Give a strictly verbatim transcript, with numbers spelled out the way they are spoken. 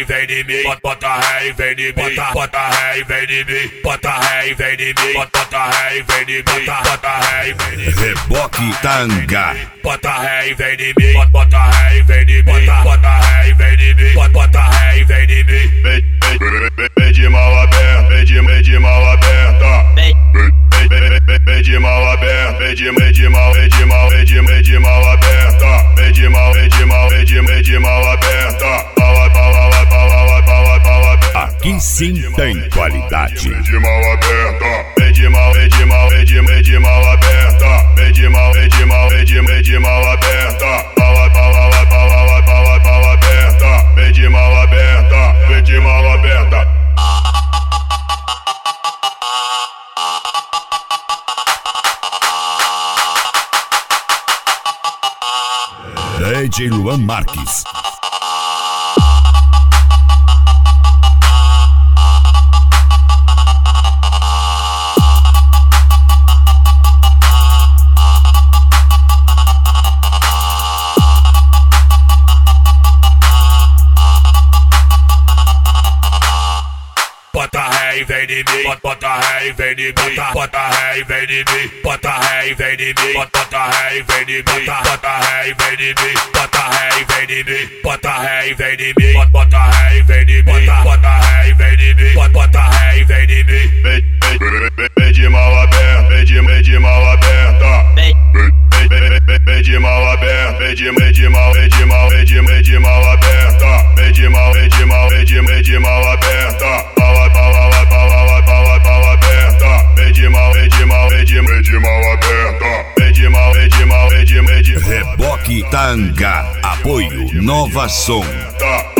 e vem de mim, bota ré e vem de mim, bota ré e vem de mim, bota ré e vem de mim, bota ré e vem de mim, bota ré e vem de mim. Reboque Tanga. Bota ré e vem de mim, bota ré e vem de mim, bota ré e vem de mim, bota ré e vem de mim. Vem de mal aberta, vem de vem de mal aberta. Vem de mal aberta, vem de vem de mal, vem de mal, vem de vem de mal aberta. Vem de mal, vem de mal, vem de vem de mal aberta. Aqui sim tem qualidade. Vem de mal aberta, vem de mal, vem de mal, vem de vem de mal aberta. Vem de mal, vem de mal, vem de vem de mal aberta. Vem de mal aberta, vem de mal aberta. D J Luan Marques. Bota ré e vem de mim, bota ré e vem de mim, bota ré e vem de mim, bota ré e vem de mim, bota ré e vem de mim, bota ré e vem de mim, bota ré e vem de mim, bota ré e vem de mim, bota ré e vem de mim, bota ré e vem de mim, bota ré e vem de mim. Vem de mal aberta, vem de vem de mal aberta. Vem de mal aberta, vem de vem de mal, vem de mal, vem de vem de mal aberta. Vem de mal, vem de mal, vem de vem de mal aberta. Vem de mal, vem de mal, vem de vem de mal aberta. Vem de mal, vem de mal, vem de vem de Reboque Tanga. Apoio Nova Som. Tá.